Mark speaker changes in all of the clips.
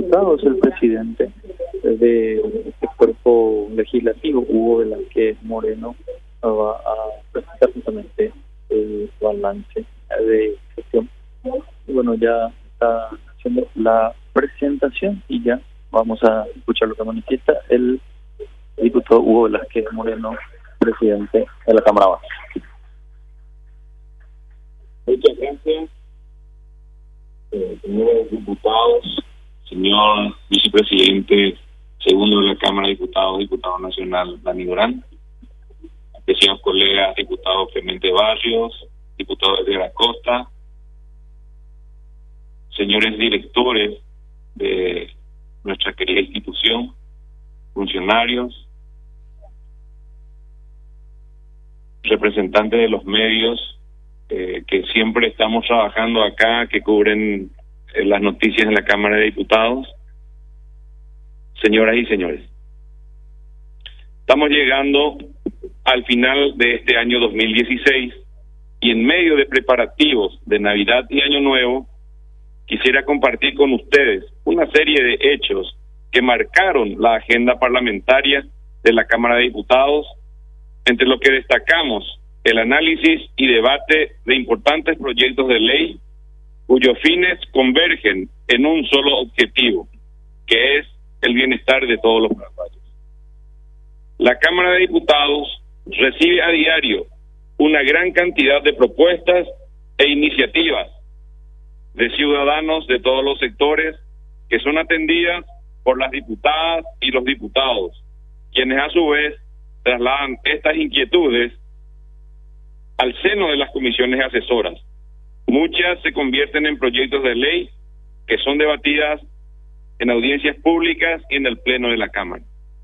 Speaker 1: Diputados, el presidente de este cuerpo legislativo, Hugo Velázquez Moreno, va a presentar justamente el balance de gestión. Y bueno, ya está haciendo la presentación y ya vamos a escuchar lo que manifiesta el diputado Hugo Velázquez Moreno, presidente de la Cámara Baja.
Speaker 2: Muchas gracias, señores diputados, señor vicepresidente segundo de la Cámara de Diputados, diputado nacional Dani Durán, apreciados colegas, diputado Clemente Barrios, diputado de la Costa, señores directores de nuestra querida institución, funcionarios, representantes de los medios que siempre estamos trabajando acá, que cubren las noticias en la Cámara de Diputados, señoras y señores. Estamos llegando al final de este año 2016 y en medio de preparativos de Navidad y Año Nuevo, quisiera compartir con ustedes una serie de hechos que marcaron la agenda parlamentaria de la Cámara de Diputados, entre lo que destacamos el análisis y debate de importantes proyectos de ley cuyos fines convergen en un solo objetivo, que es el bienestar de todos los paraguayos. La Cámara de Diputados recibe a diario una gran cantidad de propuestas e iniciativas de ciudadanos de todos los sectores que son atendidas por las diputadas y los diputados, quienes a su vez trasladan estas inquietudes al seno de las comisiones asesoras. Muchas se convierten en proyectos de ley que son debatidas en audiencias públicas y en el Pleno de la Cámara.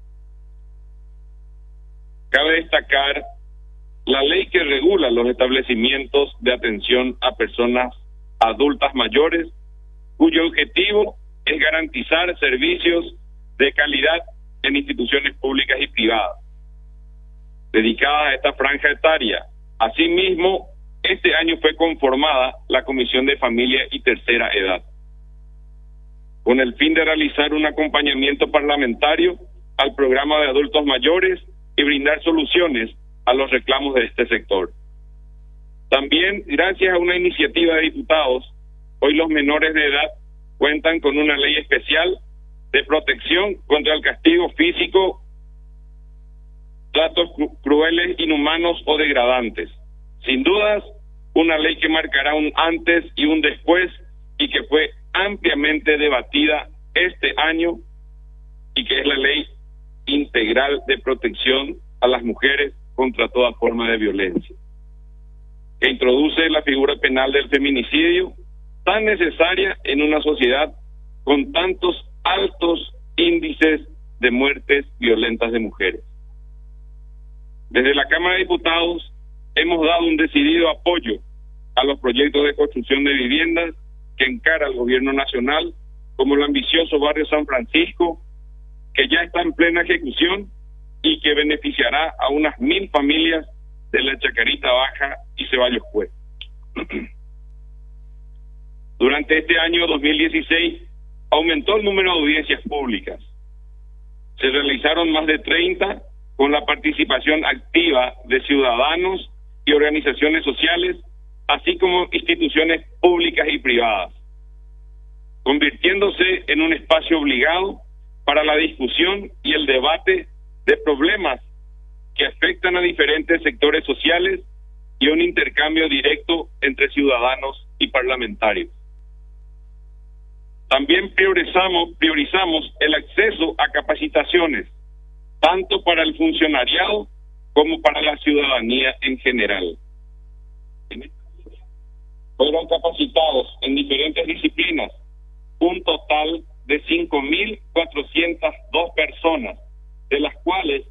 Speaker 2: Cabe destacar la ley que regula los establecimientos de atención a personas adultas mayores, cuyo objetivo es garantizar servicios de calidad en instituciones públicas y privadas, dedicadas a esta franja etaria. Asimismo, este año fue conformada la Comisión de Familia y Tercera Edad, con el fin de realizar un acompañamiento parlamentario al programa de adultos mayores y brindar soluciones a los reclamos de este sector. También, gracias a una iniciativa de diputados, hoy los menores de edad cuentan con una ley especial de protección contra el castigo físico, tratos crueles, inhumanos o degradantes. Sin dudas, una ley que marcará un antes y un después y que fue ampliamente debatida este año y que es la Ley Integral de Protección a las Mujeres contra toda forma de violencia, que introduce la figura penal del feminicidio, tan necesaria en una sociedad con tantos altos índices de muertes violentas de mujeres. Desde la Cámara de Diputados hemos dado un decidido apoyo a los proyectos de construcción de viviendas que encara el gobierno nacional, como el ambicioso barrio San Francisco, que ya está en plena ejecución y que beneficiará a unas 1,000 familias de la Chacarita Baja y Ceballos Cuesta. Durante este año 2016 aumentó el número de audiencias públicas. Se realizaron más de 30 con la participación activa de ciudadanos y organizaciones sociales, así como instituciones públicas y privadas, convirtiéndose en un espacio obligado para la discusión y el debate de problemas que afectan a diferentes sectores sociales y un intercambio directo entre ciudadanos y parlamentarios. También priorizamos el acceso a capacitaciones, tanto para el funcionariado como para la ciudadanía en general. Fueron capacitados en diferentes disciplinas un total de 5.402 personas, de las cuales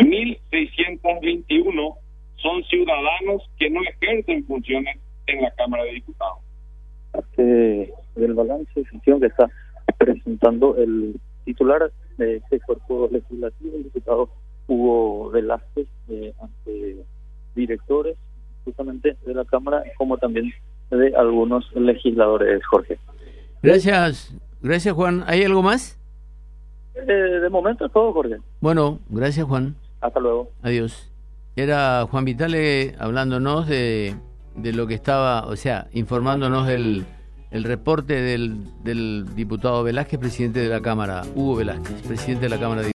Speaker 2: 1.621 son ciudadanos que no ejercen funciones en la Cámara de Diputados.
Speaker 1: Del balance de gestión que está presentando el titular de este cuerpo legislativo, el diputado Hugo Velázquez, ante directores justamente de la Cámara, como también de algunos legisladores. Jorge.
Speaker 3: Gracias, Gracias, Juan. ¿Hay algo más?
Speaker 1: De momento es todo, Jorge.
Speaker 3: Bueno, gracias, Juan.
Speaker 1: Hasta luego.
Speaker 3: Adiós. Era Juan Vitale hablándonos de lo que estaba, o sea, informándonos del reporte del diputado Velázquez, presidente de la Cámara, Hugo Velázquez, presidente de la Cámara de